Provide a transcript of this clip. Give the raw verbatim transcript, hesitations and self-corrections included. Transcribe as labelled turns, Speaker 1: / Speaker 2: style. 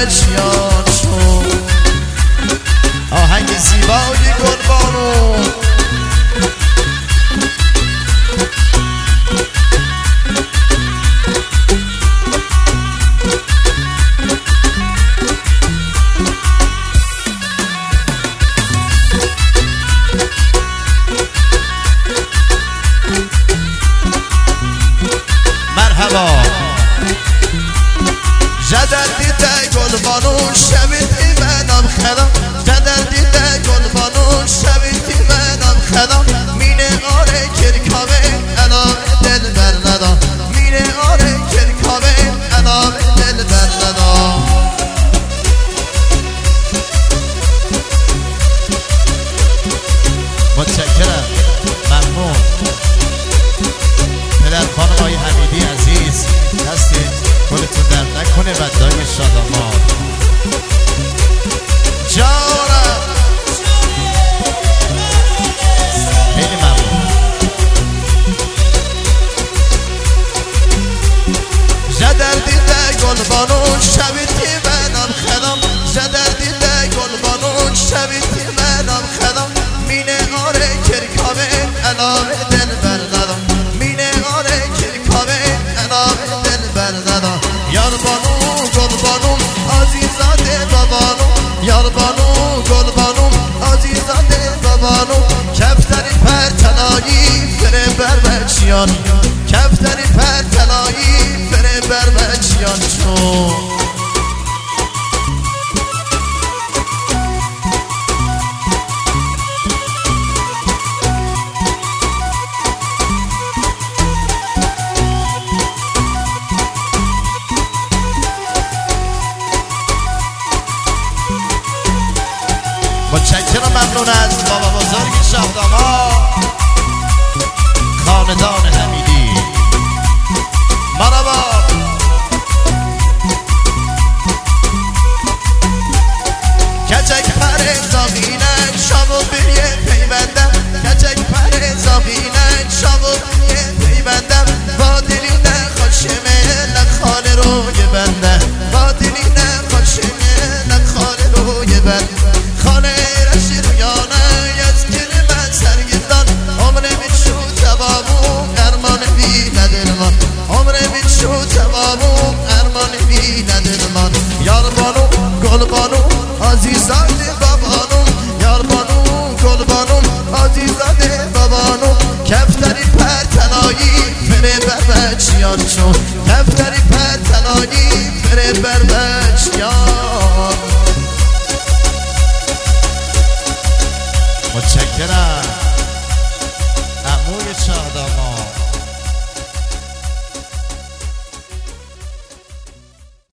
Speaker 1: بچیان چون آهنگ زیبای گلبانو مرحبا جدر دیده گلبانو شبیدی منم خدا جدر دیده گلبانو شبیدی منم خدا مینه آره کرکابه انام دل بر ندا مینه آره کرکابه انام دل بر ندا متشکرم ممنون پدر خانم آقای حمیدی عزیز دست گلتون در نکنه و دای شادمان جانم خیلی ممنون جدر دیده گلبانو شبیدی منم خدام جدر دیده گلبانو شبیدی منم خدام مینه آره کرکابه انام دل بر ندام مینه آره کرکابه انام دل بر ندام یار بانو گل بانو عزیزاده بابانو یار بانو گل بانو عزیزاده بابانو کفتری پر تنایی فره بر بچیان کفتری پر تنایی فره بر بچیان چون متشکرم ممنون از بابا بزرگ شاهداما خاندان حمیدی مرحبا کچک پر زاغینک شابو بیه پیوندم کچک پر زاغینک شابو بیه پیوندم با دلی نخوشمه نخاله روی بنده با دلی نخوشمه نخاله روی بنده خانه رشی رویانه از گل من سرگردان عمر بیشو تبابو ارمان بی ندلمان عمر بیشو تبابو ارمان بی ندلمان یار بانو گل بانو عزیزاده بابانو یار بانو گل بانو عزیزاده بابانو کفتری پر تنایی فره بر بچیان چون کفتری پر تنایی فره بر